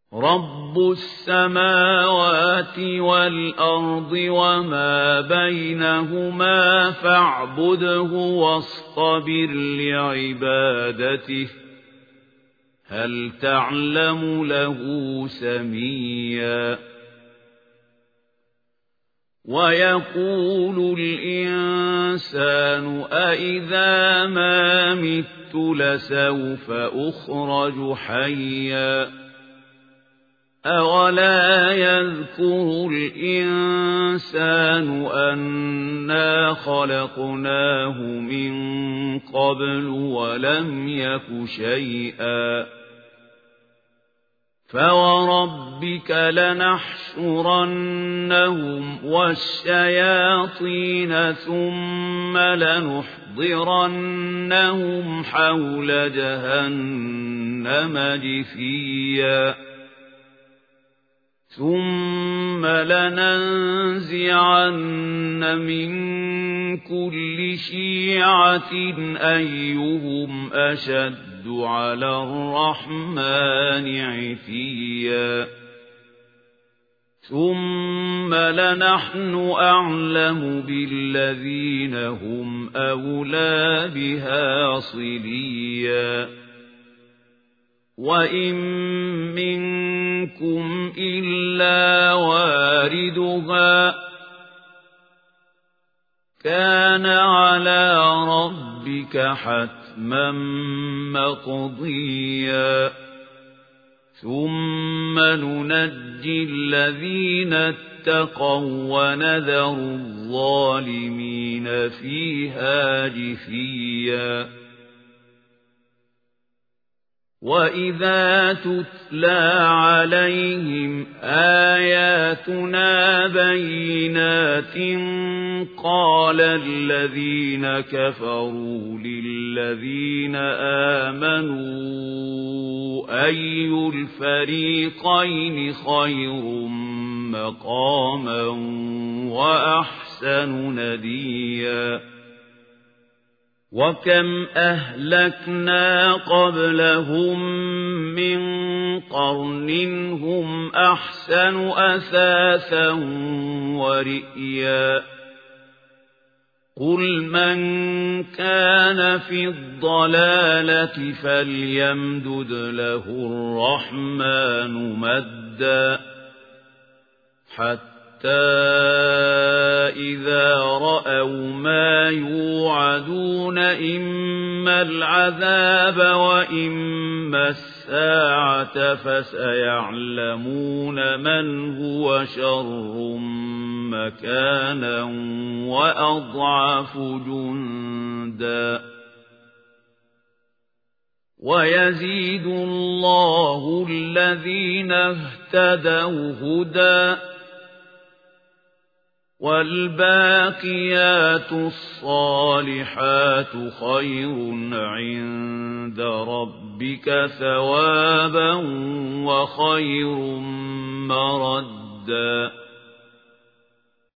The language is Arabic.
رب السماوات والأرض وما بينهما فاعبده واصطبر لعبادته هل تعلم له سميا ويقول الإنسان أإذا ما مت لسوف أخرج حيا أولا يذكر الإنسان أنا خلقناه من قبل ولم يك شيئا فوربك لنحشرنهم والشياطين ثم لنحضرنهم حول جهنم جثيا ثم لننزعن من كل شيعة أيهم أشد على الرحمن عتيا ثم لنحن أعلم بالذين هم أولى بها صليا وإن منكم إلا واردها كان على ربك حتما مقضيا ثم ننجي الذين اتقوا ونذر الظالمين فيها جثيا وإذا تتلى عليهم آياتنا بينات قال الذين كفروا للذين آمنوا أي الفريقين خير مقاما وأحسن نديا وكم أهلكنا قبلهم من قرن هم أحسن أثاثا ورئيا قل من كان في الضلالة فليمدد له الرحمن مدا حتى إذا رأوا ما يوعدون إما العذاب وإما الساعة فسيعلمون من هو شر مكانا وأضعف جندا ويزيد الله الذين اهتدوا هدى والباقيات الصالحات خير عند ربك ثوابا وخير مردا